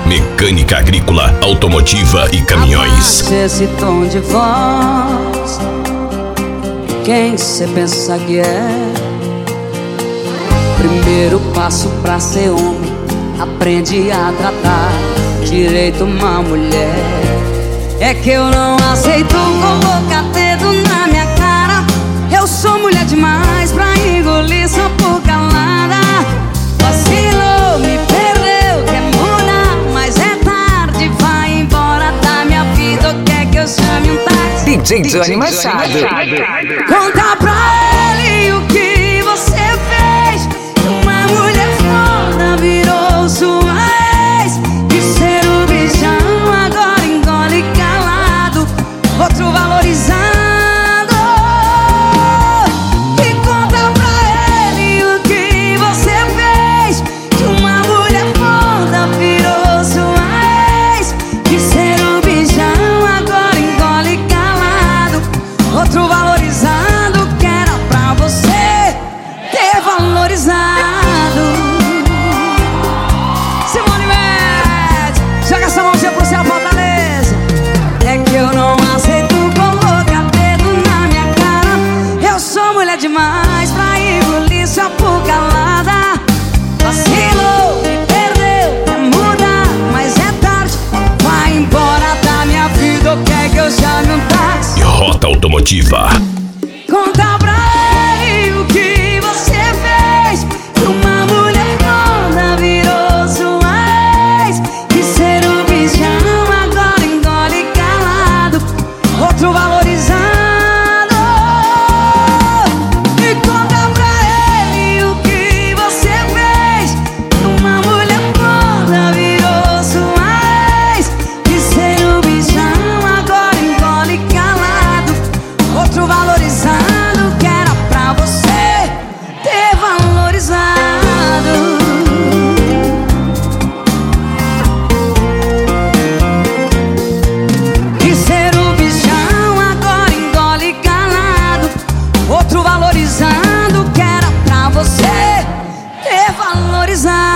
Mecânica agrícola, automotiva e caminhões. Abaixa esse tom de voz. Quem cê pensa que é? Primeiro passo pra ser homem, aprende a tratar direito uma mulher. É que eu não aceito colocar dedo na minha cara. Eu sou mulher demais pra engolir só por calada. Vacilou, me perdeu, quer mudar, mas é tarde, vai embora da minha vida. Ou quer que eu chame um táxi? DJ Johnny Machado. Conta pra ele o que você fez. Uma mulher foda virou sua ex. De ser um bichão agora engole calado, outro valorizado. E conta pra ele o que você fez. Que uma mulher foda virou sua ex. De ser um bichão agora engole calado, outro valorizado, que era pra você ter valorizado. Simone Mendes, joga essa mãozinha pro céu, Fortaleza. É que eu não aceito colocar dedo na minha cara. Eu sou mulher demais pra engolir sua por calada. Vacilou, me perdeu, quer mudar, mas é tarde, vai embora da minha vida. Ou quer que eu chame um táxi? Rota automotiva. Conta pra ele o que você fez. Que uma mulher foda virou sua ex. De ser um bichão agora engole calado, outro valorizado. E conta pra ele o que você fez. Que uma mulher foda virou sua ex. De ser um bichão agora engole calado, outro valorizado, que era pra você ter valorizado. De ser um bichão agora engole calado, outro valorizado, que era pra você ter valorizado.